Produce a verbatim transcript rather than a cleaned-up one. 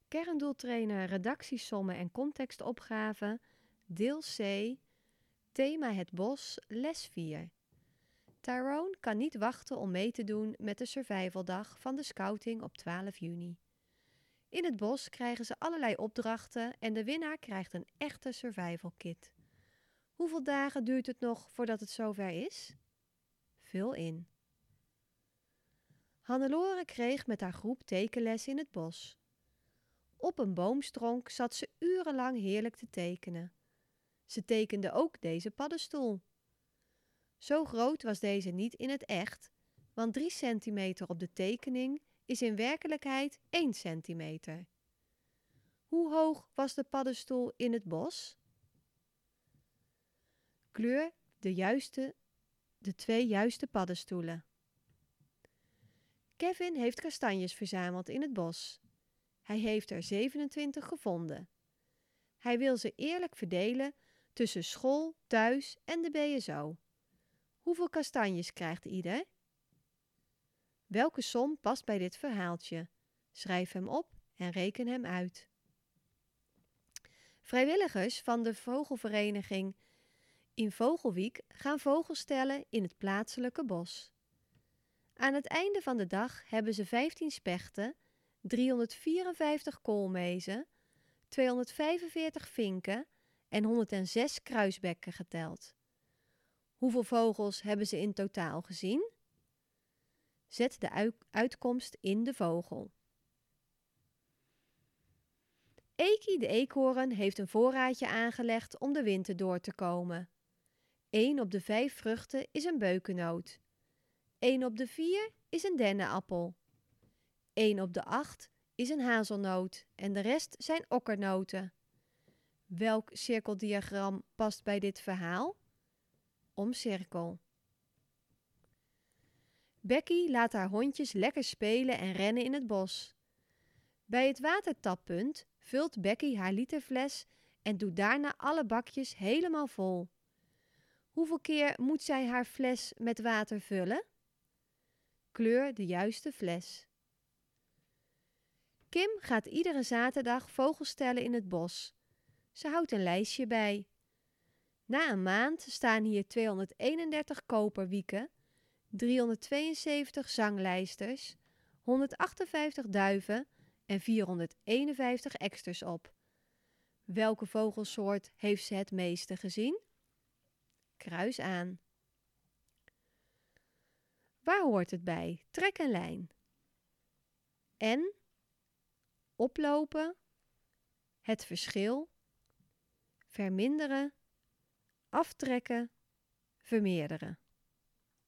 Kerndoeltrainer redactiesommen en contextopgaven, deel C, thema het bos, les vier. Tyrone kan niet wachten om mee te doen met de survivaldag van de scouting op twaalf juni. In het bos krijgen ze allerlei opdrachten en de winnaar krijgt een echte survival kit. Hoeveel dagen duurt het nog voordat het zover is? Vul in. Hannelore kreeg met haar groep tekenles in het bos. Op een boomstronk zat ze urenlang heerlijk te tekenen. Ze tekende ook deze paddenstoel. Zo groot was deze niet in het echt, want drie centimeter op de tekening is in werkelijkheid één centimeter. Hoe hoog was de paddenstoel in het bos? Kleur de, juiste, de twee juiste paddenstoelen. Kevin heeft kastanjes verzameld in het bos. Hij heeft er zevenentwintig gevonden. Hij wil ze eerlijk verdelen tussen school, thuis en de B S O. Hoeveel kastanjes krijgt ieder? Welke som past bij dit verhaaltje? Schrijf hem op en reken hem uit. Vrijwilligers van de vogelvereniging in Vogelwiek gaan vogels tellen in het plaatselijke bos. Aan het einde van de dag hebben ze vijftien spechten, driehonderdvierenvijftig koolmezen, tweehonderdvijfenveertig vinken en honderdzes kruisbekken geteld. Hoeveel vogels hebben ze in totaal gezien? Zet de uitkomst in de vogel. Eki de eekhoorn heeft een voorraadje aangelegd om de winter door te komen. Eén op de vijf vruchten is een beukennoot. Eén op de vier is een dennenappel. Eén op de acht is een hazelnoot en de rest zijn okkernoten. Welk cirkeldiagram past bij dit verhaal? Omcirkel. Becky laat haar hondjes lekker spelen en rennen in het bos. Bij het watertappunt vult Becky haar literfles en doet daarna alle bakjes helemaal vol. Hoeveel keer moet zij haar fles met water vullen? Kleur de juiste fles. Kim gaat iedere zaterdag vogels tellen in het bos. Ze houdt een lijstje bij. Na een maand staan hier tweehonderdeenendertig koperwieken, driehonderdtweeënzeventig zanglijsters, honderdachtenvijftig duiven en vierhonderdeenenvijftig eksters op. Welke vogelsoort heeft ze het meeste gezien? Kruis aan. Waar hoort het bij? Trek een lijn. En, oplopen, het verschil, verminderen, aftrekken, vermeerderen.